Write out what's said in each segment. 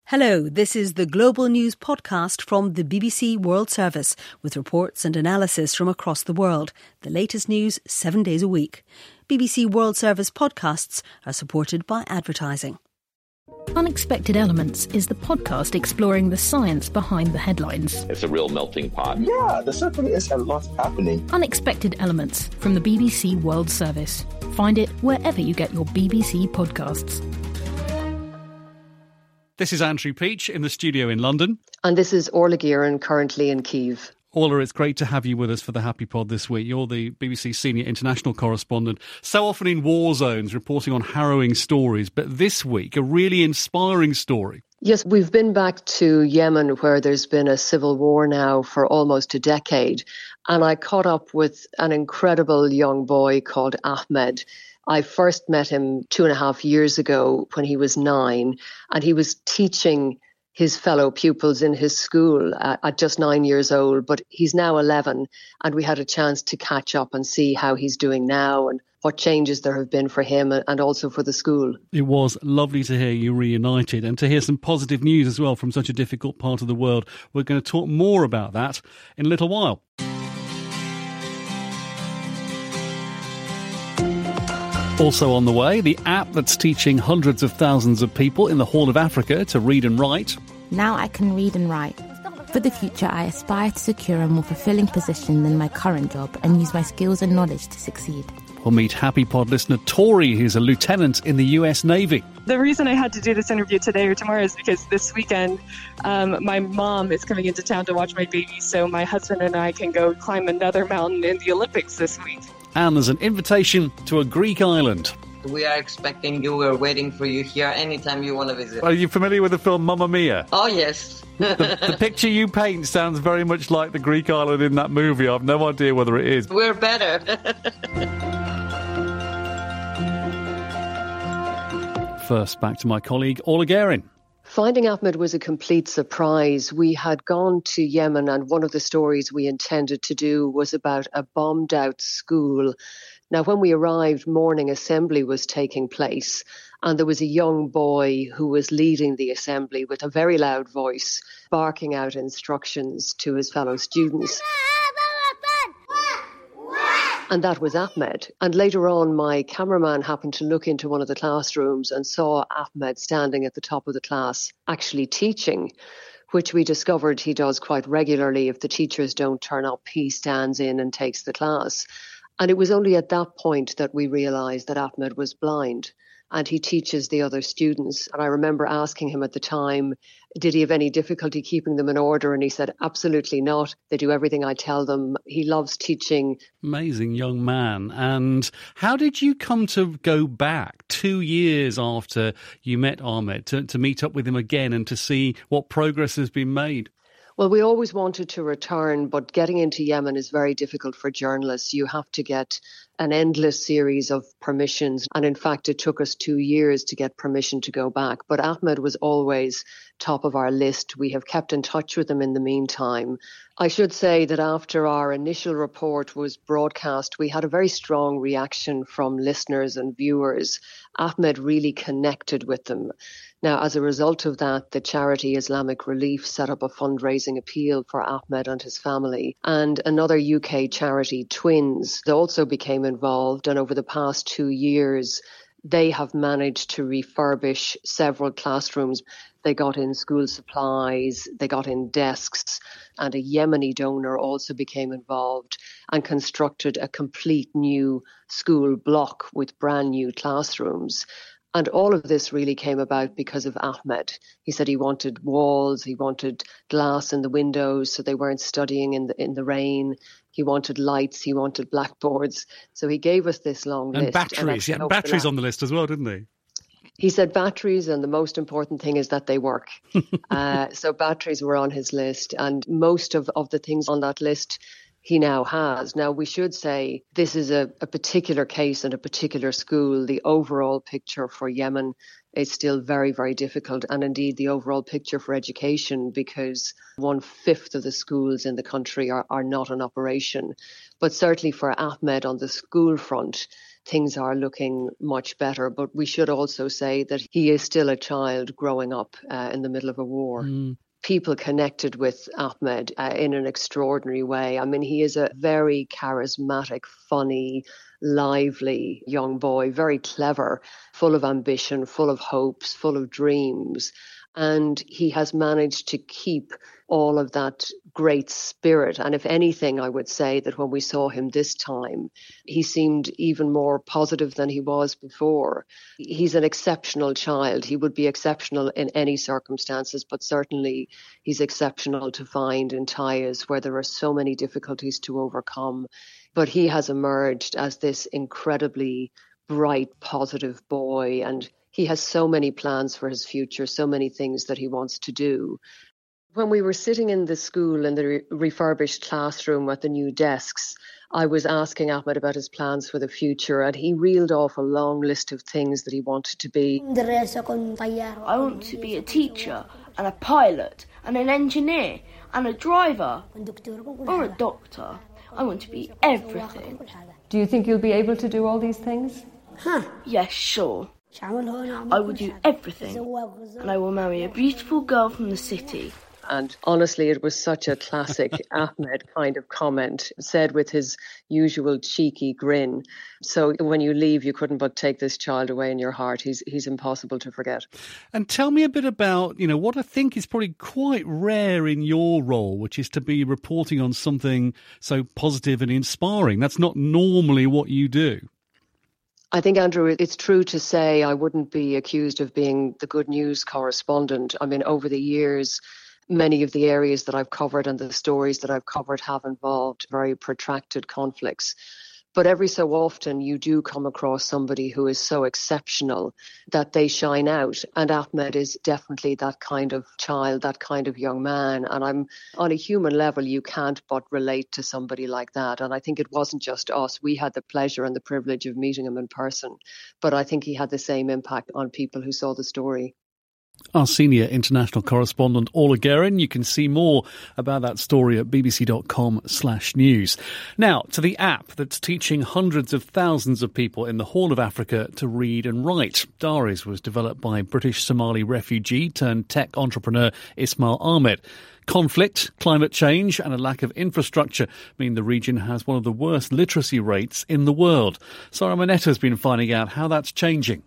Hello, this is the Global News podcast from the BBC World Service with reports and analysis from across the world. The latest news 7 days a week. BBC World Service podcasts are supported by advertising. Unexpected Elements is the podcast exploring the science behind the headlines. It's a real melting pot. Yeah, there certainly is a lot happening. Unexpected Elements from the BBC World Service. Find it wherever you get your BBC podcasts. This is Andrew Peach in the studio in London. And this is Orla Guerin, currently in Kyiv. Orla, it's great to have you with us for the Happy Pod this week. You're the BBC senior international correspondent, so often in war zones, reporting on harrowing stories. But this week, a really inspiring story. Yes, we've been back to Yemen, where there's been a civil war now for almost a decade. And I caught up with an incredible young boy called Ahmed. I first met him 2.5 years ago when he was 9, and he was teaching his fellow pupils in his school at just 9 years old, but he's now 11, and we had a chance to catch up and see how he's doing now and what changes there have been for him and also for the school. It was lovely to hear you reunited and to hear some positive news as well from such a difficult part of the world. We're going to talk more about that in a little while. Also on the way, the app that's teaching hundreds of thousands of people in the Horn of Africa to read and write. Now I can read and write. For the future, I aspire to secure a more fulfilling position than my current job and use my skills and knowledge to succeed. We'll meet Happy Pod listener Tori, who's a lieutenant in the US Navy. The reason I had to do this interview today or tomorrow is because this weekend my mom is coming into town to watch my baby, so my husband and I can go climb another mountain in the Olympics this week. And there's an invitation to a Greek island. We are expecting you. We're waiting for you here anytime you want to visit. Are you familiar with the film Mamma Mia? Oh, yes. The picture you paint sounds very much like the Greek island in that movie. I've no idea whether it is. We're better. First, back to my colleague, Orla Guerin. Finding Ahmed was a complete surprise. We had gone to Yemen, and one of the stories we intended to do was about a bombed-out school. Now, when we arrived, morning assembly was taking place, and there was a young boy who was leading the assembly with a very loud voice, barking out instructions to his fellow students. And that was Ahmed. And later on, my cameraman happened to look into one of the classrooms and saw Ahmed standing at the top of the class, actually teaching, which we discovered he does quite regularly. If the teachers don't turn up, he stands in and takes the class. And it was only at that point that we realised that Ahmed was blind, and he teaches the other students. And I remember asking him at the time, did he have any difficulty keeping them in order? And he said, absolutely not. They do everything I tell them. He loves teaching. Amazing young man. And how did you come to go back 2 years after you met Ahmed to meet up with him again and to see what progress has been made? Well, we always wanted to return, but getting into Yemen is very difficult for journalists. You have to get an endless series of permissions. And in fact, it took us 2 years to get permission to go back. But Ahmed was always top of our list. We have kept in touch with him in the meantime. I should say that after our initial report was broadcast, we had a very strong reaction from listeners and viewers. Ahmed really connected with them. Now, as a result of that, the charity Islamic Relief set up a fundraising appeal for Ahmed and his family. And another UK charity, Twins, also became involved. And over the past 2 years, they have managed to refurbish several classrooms. They got in school supplies, they got in desks, and a Yemeni donor also became involved and constructed a complete new school block with brand new classrooms. And all of this really came about because of Ahmed. He said he wanted walls, he wanted glass in the windows so they weren't studying in the rain. He wanted lights, he wanted blackboards. So he gave us this long list. And batteries, he had batteries on the list as well, didn't he? He said batteries, and the most important thing is that they work. So batteries were on his list, and most of the things on that list he now has. Now, we should say this is a particular case and a particular school. The overall picture for Yemen is still very, very difficult, and indeed the overall picture for education, because 1/5 of the schools in the country are not in operation. But certainly for Ahmed on the school front, things are looking much better. But we should also say that he is still a child growing up in the middle of a war. People connected with Ahmed in an extraordinary way. I mean, he is a very charismatic, funny, lively young boy, very clever, full of ambition, full of hopes, full of dreams. And he has managed to keep all of that great spirit. And if anything, I would say that when we saw him this time, he seemed even more positive than he was before. He's an exceptional child. He would be exceptional in any circumstances, but certainly he's exceptional to find in Taiz, where there are so many difficulties to overcome. But he has emerged as this incredibly bright, positive boy, and he has so many plans for his future, so many things that he wants to do. When we were sitting in the school in the refurbished classroom at the new desks, I was asking Ahmed about his plans for the future, and he reeled off a long list of things that he wanted to be. I want to be a teacher and a pilot and an engineer and a driver or a doctor. I want to be everything. Do you think you'll be able to do all these things? Yes, sure. I will do everything, and I will marry a beautiful girl from the city. And honestly, it was such a classic Ahmed kind of comment, said with his usual cheeky grin. So when you leave, you couldn't but take this child away in your heart. He's impossible to forget. And tell me a bit about, what I think is probably quite rare in your role, which is to be reporting on something so positive and inspiring. That's not normally what you do. I think, Andrew, it's true to say I wouldn't be accused of being the good news correspondent. I mean, over the years, many of the areas that I've covered and the stories that I've covered have involved very protracted conflicts. But every so often you do come across somebody who is so exceptional that they shine out. And Ahmed is definitely that kind of child, that kind of young man. And I'm on a human level, you can't but relate to somebody like that. And I think it wasn't just us. We had the pleasure and the privilege of meeting him in person. But I think he had the same impact on people who saw the story. Our senior international correspondent, Orla Guerin. You can see more about that story at bbc.com/news. Now, to the app that's teaching hundreds of thousands of people in the Horn of Africa to read and write. Daris was developed by British Somali refugee turned tech entrepreneur Ismail Ahmed. Conflict, climate change and a lack of infrastructure mean the region has one of the worst literacy rates in the world. Sarah Monetta has been finding out how that's changing.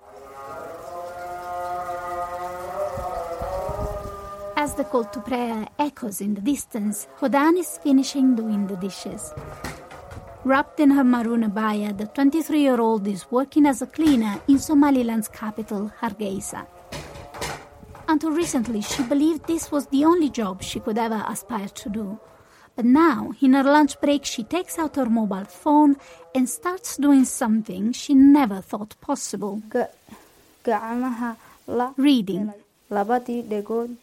As the call to prayer echoes in the distance, Hodan is finishing doing the dishes. Wrapped in her maroon abaya, the 23-year-old is working as a cleaner in Somaliland's capital, Hargeisa. Until recently, she believed this was the only job she could ever aspire to do. But now, in her lunch break, she takes out her mobile phone and starts doing something she never thought possible. Reading. When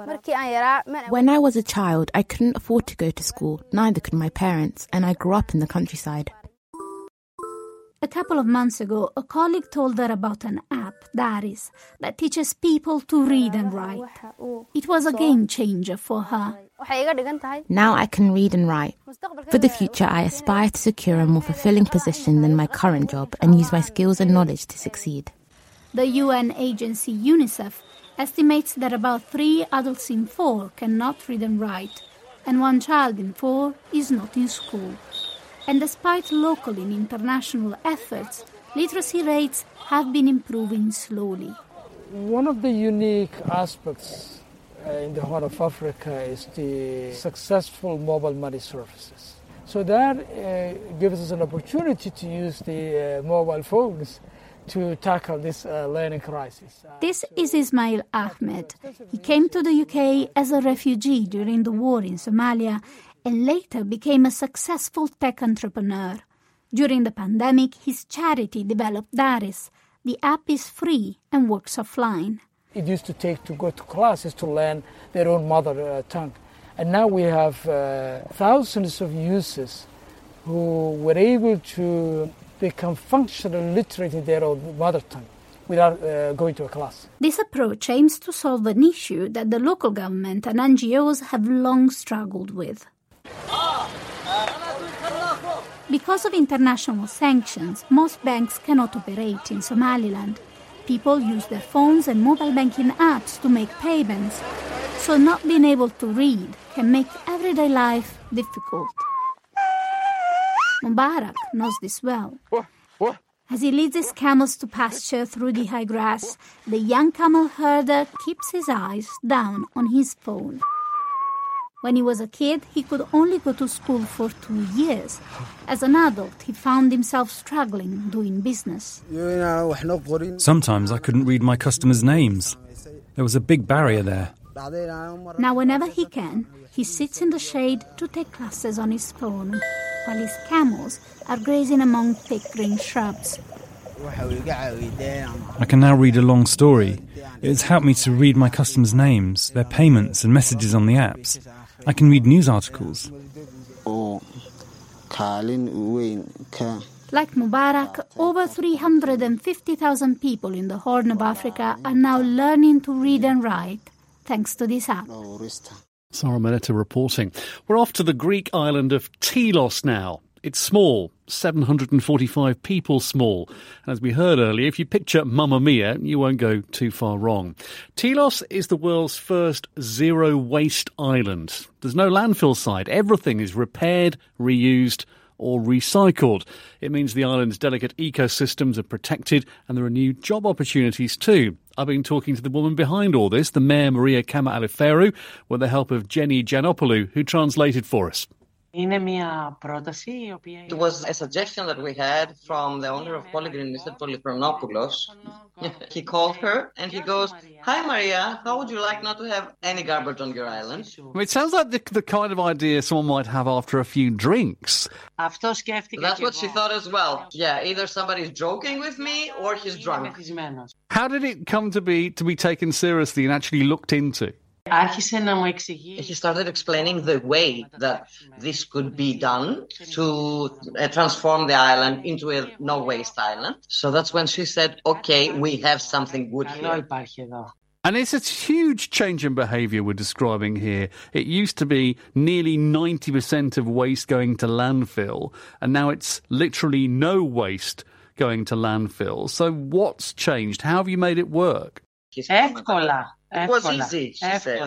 I was a child, I couldn't afford to go to school, neither could my parents, and I grew up in the countryside. A couple of months ago, a colleague told her about an app, Daris, that teaches people to read and write. It was a game changer for her. Now I can read and write. For the future, I aspire to secure a more fulfilling position than my current job and use my skills and knowledge to succeed. The UN agency UNICEF estimates that about 3 adults in 4 cannot read and write, and 1 child in 4 is not in school. And despite local and international efforts, literacy rates have been improving slowly. One of the unique aspects in the Horn of Africa is the successful mobile money services. So that gives us an opportunity to use the mobile phones to tackle this learning crisis. This is Ismail Ahmed. He came to the UK as a refugee during the war in Somalia and later became a successful tech entrepreneur. During the pandemic, his charity developed Daris. The app is free and works offline. It used to take to go to classes to learn their own mother tongue. And now we have thousands of users who were able to become functional literate in their own mother tongue without going to a class. This approach aims to solve an issue that the local government and NGOs have long struggled with. Because of international sanctions, most banks cannot operate in Somaliland. People use their phones and mobile banking apps to make payments, so not being able to read can make everyday life difficult. Mubarak knows this well. As he leads his camels to pasture through the high grass, the young camel herder keeps his eyes down on his phone. When he was a kid, he could only go to school for 2 years. As an adult, he found himself struggling doing business. Sometimes I couldn't read my customers' names. There was a big barrier there. Now, whenever he can, he sits in the shade to take classes on his phone, while his camels are grazing among thick green shrubs. I can now read a long story. It has helped me to read my customers' names, their payments and messages on the apps. I can read news articles. Like Mubarak, over 350,000 people in the Horn of Africa are now learning to read and write thanks to this app. Sarah Meletta reporting. We're off to the Greek island of Tilos now. It's small, 745 people small. And as we heard earlier, if you picture Mamma Mia, you won't go too far wrong. Tilos is the world's first zero-waste island. There's no landfill site. Everything is repaired, reused or recycled. It means the island's delicate ecosystems are protected and there are new job opportunities too. I've been talking to the woman behind all this, the Mayor Maria Kama-Aliferou, with the help of Jenny Giannopoulou, who translated for us. It was a suggestion that we had from the owner of Polygreen, Mr. Polychronopoulos. He called her and he goes, "Hi Maria, how would you like not to have any garbage on your island?" It sounds like the kind of idea someone might have after a few drinks. That's what she thought as well. Yeah, either somebody's joking with me or he's drunk. How did it come to be taken seriously and actually looked into? He started explaining the way that this could be done to transform the island into a no-waste island. So that's when she said, okay, we have something good here. And it's a huge change in behaviour we're describing here. It used to be nearly 90% of waste going to landfill, and now it's literally no waste going to landfill. So what's changed? How have you made it work? It was easy, she said.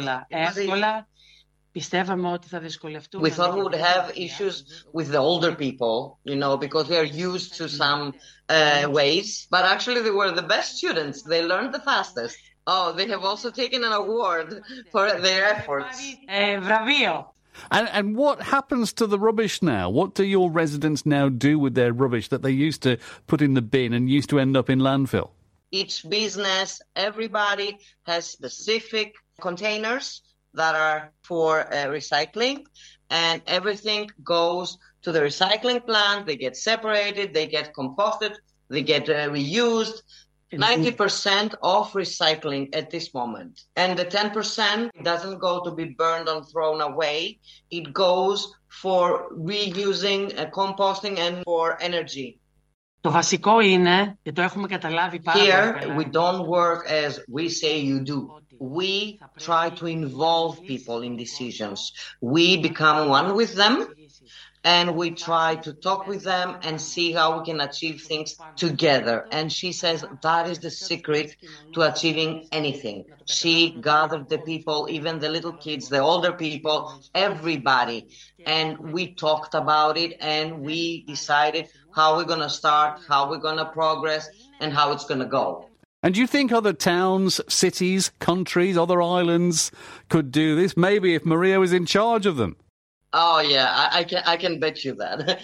We thought we would have issues with the older people, because we are used to some ways. But actually, they were the best students. They learned the fastest. Oh, they have also taken an award for their efforts. Bravio. And what happens to the rubbish now? What do your residents now do with their rubbish that they used to put in the bin and used to end up in landfill? Each business, everybody has specific containers that are for recycling, and everything goes to the recycling plant. They get separated, they get composted, they get reused. 90% of recycling at this moment. And the 10% doesn't go to be burned or thrown away. It goes for reusing, composting and for energy. Here, we don't work as we say you do. We try to involve people in decisions. We become one with them, and we try to talk with them and see how we can achieve things together. And she says that is the secret to achieving anything. She gathered the people, even the little kids, the older people, everybody. And we talked about it, and we decided how we're going to start, how we're going to progress, and how it's going to go. And do you think other towns, cities, countries, other islands could do this? Maybe if Maria was in charge of them. Oh, yeah, I can bet you that.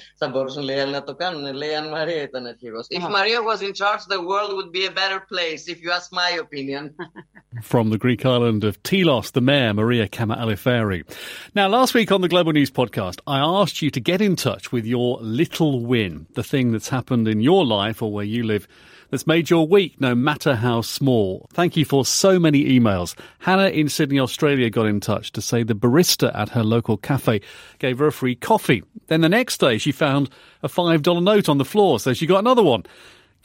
If Maria was in charge, the world would be a better place, if you ask my opinion. From the Greek island of Tilos, the Mayor, Maria Kama-Aliferou. Now, last week on the Global News Podcast, I asked you to get in touch with your little win, the thing that's happened in your life or where you live that's made your week, no matter how small. Thank you for so many emails. Hannah in Sydney, Australia got in touch to say the barista at her local cafe gave her a free coffee. Then the next day she found a $5 note on the floor, so she got another one.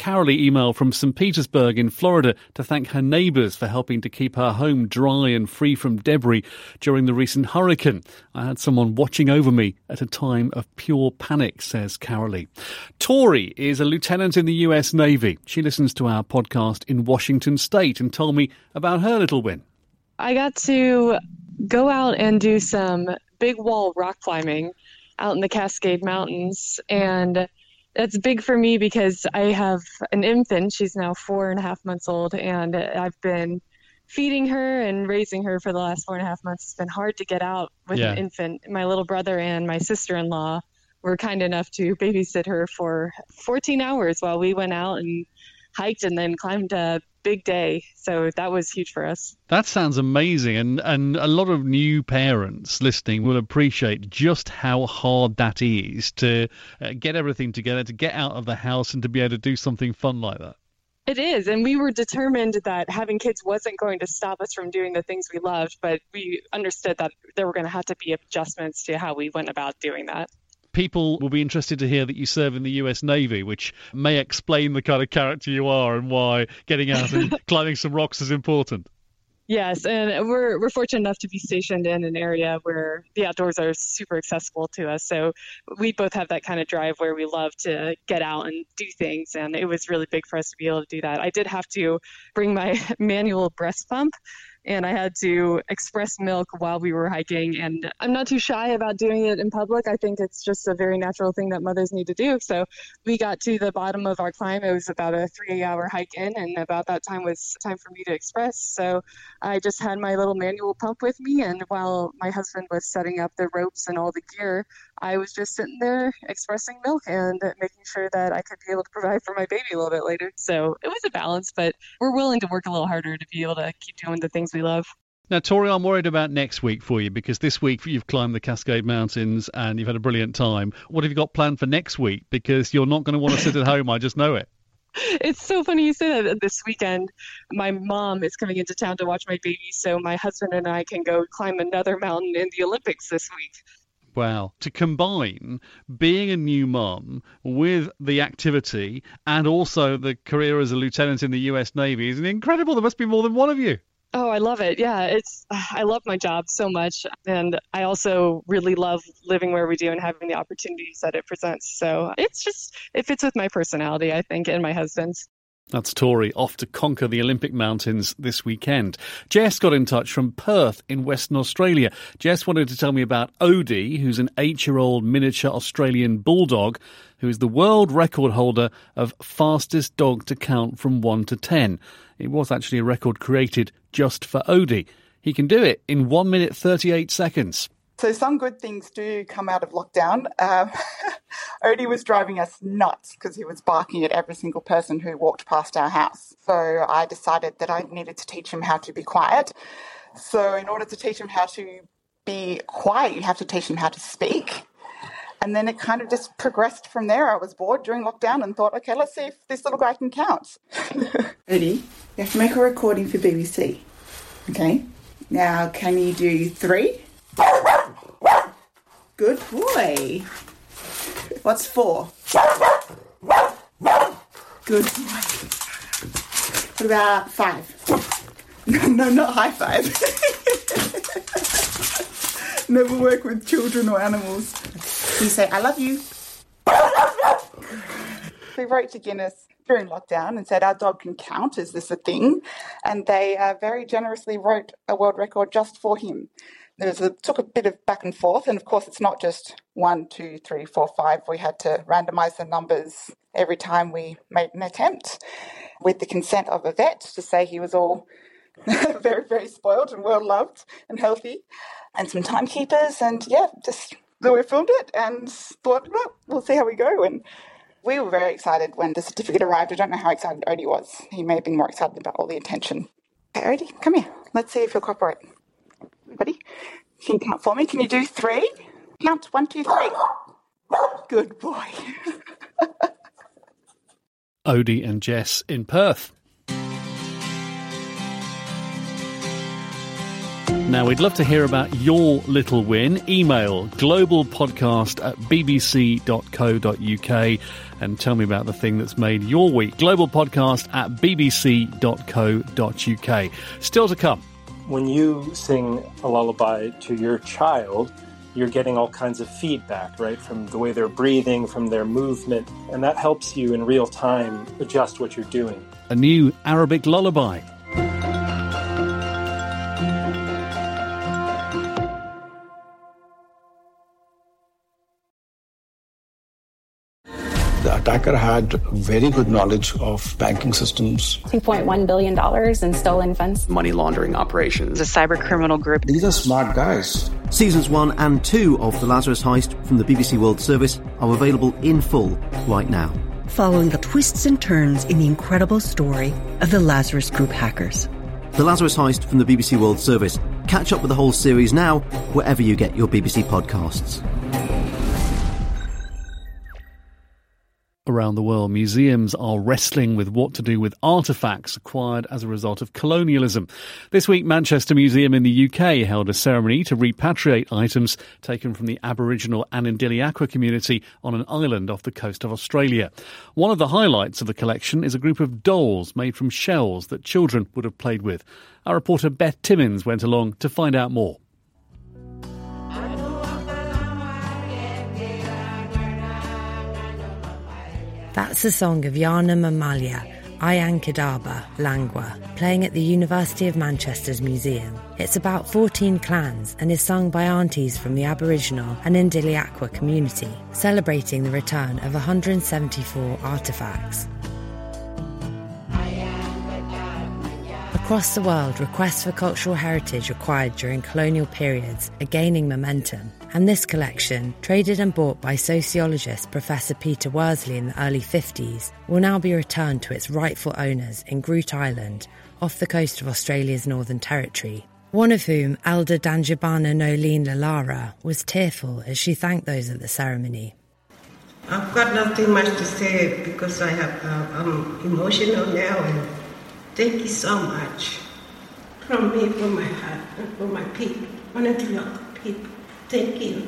Carolee emailed from St. Petersburg in Florida to thank her neighbours for helping to keep her home dry and free from debris during the recent hurricane. I had someone watching over me at a time of pure panic, says Carolee. Tori is a lieutenant in the US Navy. She listens to our podcast in Washington State and told me about her little win. I got to go out and do some big wall rock climbing out in the Cascade Mountains, and that's big for me because I have an infant. She's now 4.5 months old, and I've been feeding her and raising her for the last 4.5 months. It's been hard to get out with an infant. My little brother and my sister-in-law were kind enough to babysit her for 14 hours while we went out and hiked and then climbed a big day. So that was huge for us. That sounds amazing. And a lot of new parents listening will appreciate just how hard that is to get everything together, to get out of the house and to be able to do something fun like that. It is. And we were determined that having kids wasn't going to stop us from doing the things we loved, but we understood that there were going to have to be adjustments to how we went about doing that. People will be interested to hear that you serve in the US Navy, which may explain the kind of character you are and why getting out and climbing some rocks is important. Yes, and we're fortunate enough to be stationed in an area where the outdoors are super accessible to us. So we both have that kind of drive where we love to get out and do things, and it was really big for us to be able to do that. I did have to bring my manual breast pump, and I had to express milk while we were hiking. And I'm not too shy about doing it in public. I think it's just a very natural thing that mothers need to do. So we got to the bottom of our climb. It was about a 3-hour hike in, and about that time was time for me to express. So I just had my little manual pump with me, and while my husband was setting up the ropes and all the gear, I was just sitting there expressing milk and making sure that I could be able to provide for my baby a little bit later. So it was a balance, but we're willing to work a little harder to be able to keep doing the things we love. Now, Tori, I'm worried about next week for you, because this week you've climbed the Cascade Mountains and you've had a brilliant time. What have you got planned for next week? Because you're not going to want to sit at home, I just know it. It's so funny you say that. This weekend, my mom is coming into town to watch my baby, so my husband and I can go climb another mountain in the Olympics this week. Wow. To combine being a new mum with the activity and also the career as a lieutenant in the US Navy is incredible. There must be more than one of you. Oh, I love it. Yeah, I love my job so much. And I also really love living where we do and having the opportunities that it presents. So it fits with my personality, I think, and my husband's. That's Tori off to conquer the Olympic mountains this weekend. Jess got in touch from Perth in Western Australia. Jess wanted to tell me about Odie, who's an 8-year-old miniature Australian bulldog, who is the world record holder of fastest dog to count from 1 to 10. It was actually a record created just for Odie. He can do it in 1 minute 38 seconds. So some good things do come out of lockdown. Odie was driving us nuts because he was barking at every single person who walked past our house. So I decided that I needed to teach him how to be quiet. So in order to teach him how to be quiet, you have to teach him how to speak. And then it kind of just progressed from there. I was bored during lockdown and thought, okay, let's see if this little guy can count. Odie, you have to make a recording for BBC. Okay? Now, can you do 3? Good boy. What's 4? Good boy. What about 5? No, not high five. Never work with children or animals. You say, I love you. We wrote to Guinness during lockdown and said, our dog can count. Is this a thing? And they very generously wrote a world record just for him. Took a bit of back and forth, and of course it's not just 1, 2, 3, 4, 5. We had to randomise the numbers every time we made an attempt with the consent of a vet to say he was all very, very spoiled and well loved and healthy, and some timekeepers, and so we filmed it and thought, well, we'll see how we go. And we were very excited when the certificate arrived. I don't know how excited Odie was. He may have been more excited about all the attention. Okay, Odie, come here. Let's see if you'll cooperate. Buddy, can you count for me? Can you do 3? Count 1, 2, 3. Good boy. Odie and Jess in Perth. Now, we'd love to hear about your little win. Email globalpodcast@bbc.co.uk and tell me about the thing that's made your week. globalpodcast@bbc.co.uk. Still to come. When you sing a lullaby to your child, you're getting all kinds of feedback, right, from the way they're breathing, from their movement, and that helps you in real time adjust what you're doing. A new Arabic lullaby. The attacker had very good knowledge of banking systems. $2.1 billion in stolen funds. Money laundering operations. A cyber criminal group. These are smart guys. Seasons 1 and 2 of The Lazarus Heist from the BBC World Service are available in full right now. Following the twists and turns in the incredible story of the Lazarus Group hackers. The Lazarus Heist from the BBC World Service. Catch up with the whole series now, wherever you get your BBC podcasts. Around the world, museums are wrestling with what to do with artefacts acquired as a result of colonialism. This week, Manchester Museum in the UK held a ceremony to repatriate items taken from the Aboriginal Anandiliakwa community on an island off the coast of Australia. One of the highlights of the collection is a group of dolls made from shells that children would have played with. Our reporter Beth Timmins went along to find out more. That's the song of Yana Mamalia, Ayan Kidaba, Langwa, playing at the University of Manchester's museum. It's about 14 clans and is sung by aunties from the Aboriginal and Ndiliakwa community, celebrating the return of 174 artefacts. Across the world, requests for cultural heritage acquired during colonial periods are gaining momentum, and this collection, traded and bought by sociologist Professor Peter Worsley in the early 50s, will now be returned to its rightful owners in Groote Eylandt, off the coast of Australia's Northern Territory. One of whom, Elder Danjabana Nolene Lalara, was tearful as she thanked those at the ceremony. I've got nothing much to say because I'm emotional now, and thank you so much from me, from my heart, and from my people, Anandiliakwa people. Thank you.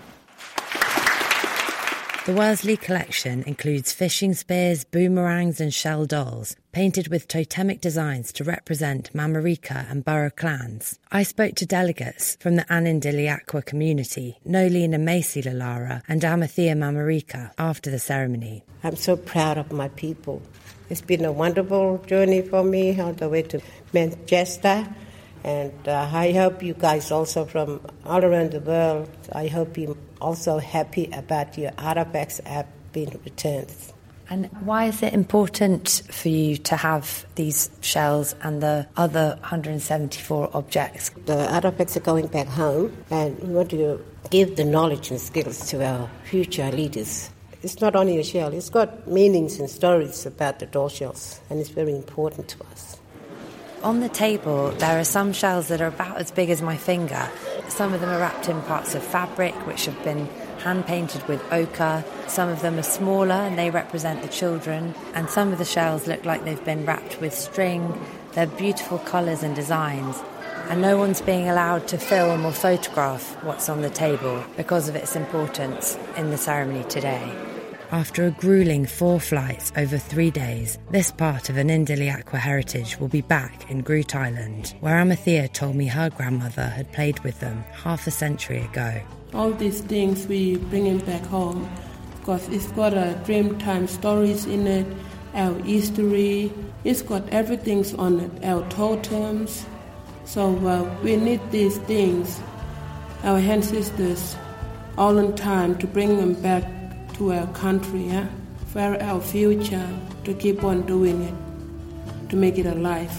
The Worsley collection includes fishing spears, boomerangs and shell dolls, painted with totemic designs to represent Mamarika and Burra clans. I spoke to delegates from the Anandiliakwa community, Nolene Macy Lalara and Amathea Mamarika, after the ceremony. I'm so proud of my people. It's been a wonderful journey for me all the way to Manchester. And I hope you guys also from all around the world, I hope you're also happy about your artifacts have been returned. And why is it important for you to have these shells and the other 174 objects? The artifacts are going back home, and we want to give the knowledge and skills to our future leaders. It's not only a shell, it's got meanings and stories about the doll shells, and it's very important to us. On the table, there are some shells that are about as big as my finger. Some of them are wrapped in parts of fabric, which have been hand-painted with ochre. Some of them are smaller, and they represent the children. And some of the shells look like they've been wrapped with string. They're beautiful colours and designs. And no one's being allowed to film or photograph what's on the table because of its importance in the ceremony today. After a gruelling 4 flights over 3 days, this part of an Ndiliakwa heritage will be back in Groote Eylandt, where Amathea told me her grandmother had played with them half a century ago. All these things we bring it back home because it's got a Dreamtime stories in it, our history, it's got everything on it, our totems. So we need these things, our ancestors, all in time to bring them back to our country, for our future, to keep on doing it, to make it alive.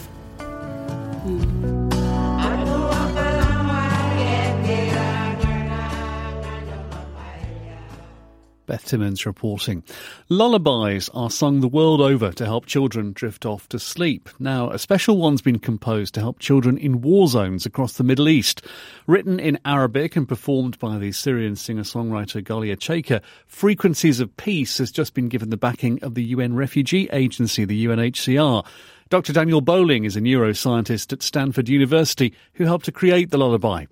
Beth Timmins reporting. Lullabies are sung the world over to help children drift off to sleep. Now, a special one's been composed to help children in war zones across the Middle East. Written in Arabic and performed by the Syrian singer-songwriter Galia Cheka, Frequencies of Peace has just been given the backing of the UN Refugee Agency, the UNHCR. Dr. Daniel Bowling is a neuroscientist at Stanford University who helped to create the lullaby.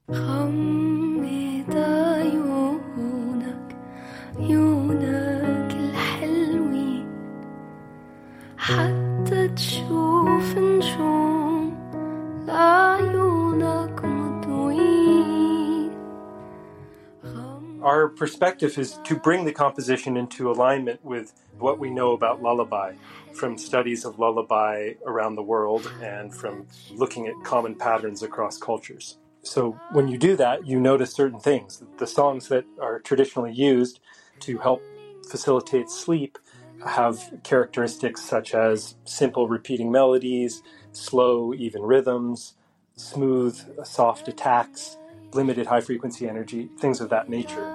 Our perspective is to bring the composition into alignment with what we know about lullaby from studies of lullaby around the world and from looking at common patterns across cultures. So when you do that, you notice certain things. The songs that are traditionally used to help facilitate sleep have characteristics such as simple repeating melodies, slow, even rhythms, smooth, soft attacks, limited high-frequency energy, things of that nature.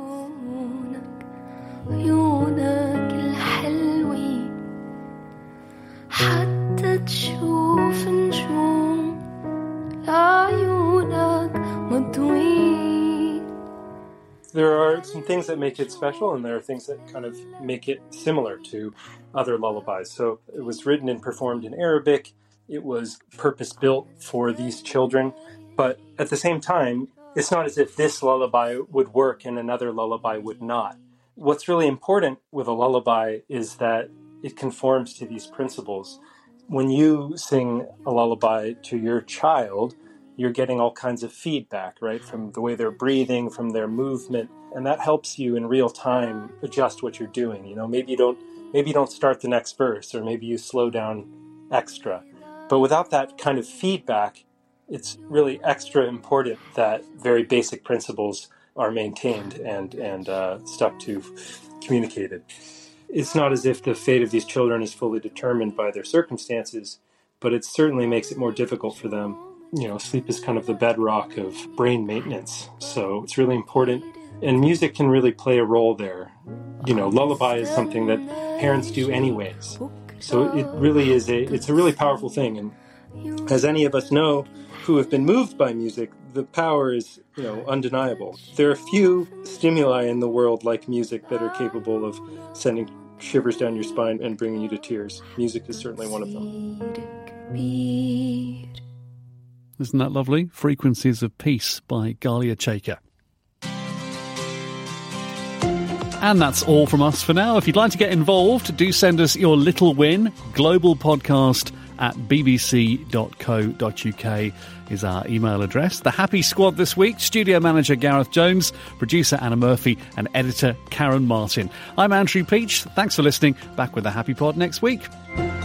There are some things that make it special, and there are things that kind of make it similar to other lullabies. So it was written and performed in Arabic. It was purpose-built for these children. But at the same time, it's not as if this lullaby would work and another lullaby would not. What's really important with a lullaby is that it conforms to these principles. When you sing a lullaby to your child, you're getting all kinds of feedback, right? From the way they're breathing, from their movement. And that helps you in real time adjust what you're doing. You know, maybe you don't start the next verse, or maybe you slow down extra. But without that kind of feedback, it's really extra important that very basic principles are maintained and stuck to, communicated. It's not as if the fate of these children is fully determined by their circumstances, but it certainly makes it more difficult for them. You know, sleep is kind of the bedrock of brain maintenance, so it's really important. And music can really play a role there. You know, lullaby is something that parents do anyways. So it really is it's a really powerful thing. And as any of us know who have been moved by music, the power is, you know, undeniable. There are few stimuli in the world like music that are capable of sending shivers down your spine and bringing you to tears. Music is certainly one of them. Isn't that lovely? Frequencies of Peace by Galia Chaker. And that's all from us for now. If you'd like to get involved, do send us your little win. globalpodcast@bbc.co.uk is our email address. The Happy Squad this week: studio manager Gareth Jones, producer Anna Murphy, and editor Karen Martin. I'm Andrew Peach. Thanks for listening. Back with the Happy Pod next week.